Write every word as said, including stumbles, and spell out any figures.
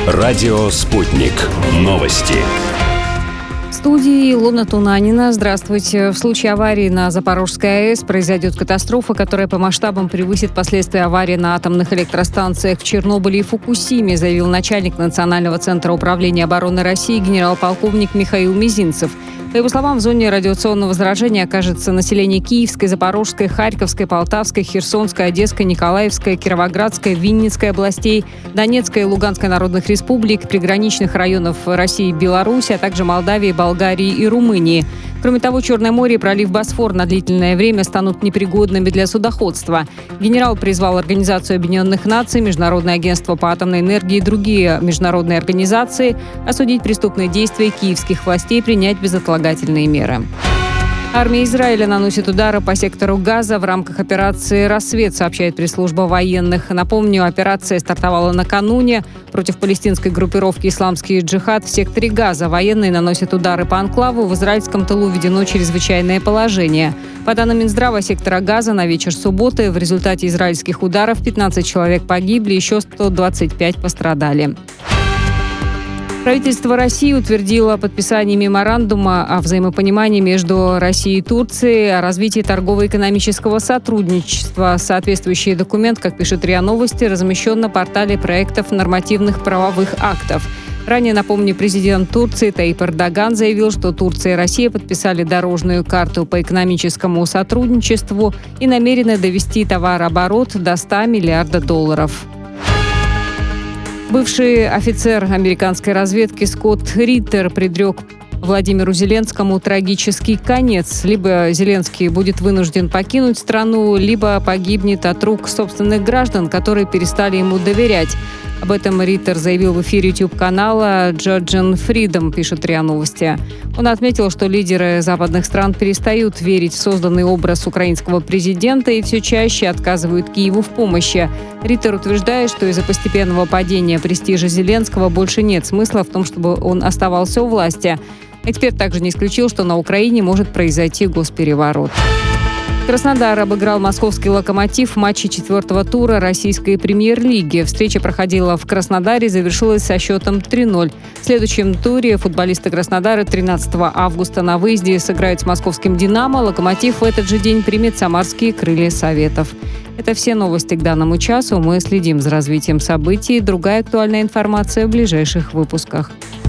Радио «Спутник». Новости. В студии Илона Тунанина. Здравствуйте. В случае аварии на Запорожской АЭС произойдет катастрофа, которая по масштабам превысит последствия аварии на атомных электростанциях в Чернобыле и Фукусиме, заявил начальник Национального центра управления обороны России генерал-полковник Михаил Мизинцев. По его словам, в зоне радиационного заражения окажется население Киевской, Запорожской, Харьковской, Полтавской, Херсонской, Одесской, Николаевской, Кировоградской, Винницкой областей, Донецкой и Луганской народных республик, приграничных районов России и Беларуси, а также Молдавии, Болгарии и Румынии. Кроме того, Черное море и пролив Босфор на длительное время станут непригодными для судоходства. Генерал призвал Организацию Объединенных Наций, Международное агентство по атомной энергии и другие международные организации осудить преступные действия киевских властей и принять безотлагательные меры. Армия Израиля наносит удары по сектору Газа в рамках операции «Рассвет», сообщает пресс-служба военных. Напомню, операция стартовала накануне. Против палестинской группировки «Исламский джихад» в секторе Газа военные наносят удары по анклаву. В израильском тылу введено чрезвычайное положение. По данным Минздрава сектора Газа, на вечер субботы в результате израильских ударов пятнадцать человек погибли, еще сто двадцать пять пострадали. Правительство России утвердило подписание меморандума о взаимопонимании между Россией и Турцией о развитии торгово-экономического сотрудничества. Соответствующий документ, как пишет РИА Новости, размещен на портале проектов нормативных правовых актов. Ранее, напомню, президент Турции Таип Эрдоган заявил, что Турция и Россия подписали дорожную карту по экономическому сотрудничеству и намерены довести товарооборот до ста миллиардов долларов. Бывший офицер американской разведки Скотт Риттер предрек Владимиру Зеленскому трагический конец. Либо Зеленский будет вынужден покинуть страну, либо погибнет от рук собственных граждан, которые перестали ему доверять. Об этом Риттер заявил в эфире YouTube-канала Georgian Freedom, пишет РИА Новости. Он отметил, что лидеры западных стран перестают верить в созданный образ украинского президента и все чаще отказывают Киеву в помощи. Риттер утверждает, что из-за постепенного падения престижа Зеленского больше нет смысла в том, чтобы он оставался у власти. Эксперт также не исключил, что на Украине может произойти госпереворот. Краснодар обыграл московский «Локомотив» в матче четвертого тура российской премьер-лиги. Встреча проходила в Краснодаре и завершилась со счетом три ноль. В следующем туре футболисты Краснодара тринадцатого августа на выезде сыграют с московским «Динамо». «Локомотив» в этот же день примет самарские «Крылья Советов». Это все новости к данному часу. Мы следим за развитием событий. Другая актуальная информация в ближайших выпусках.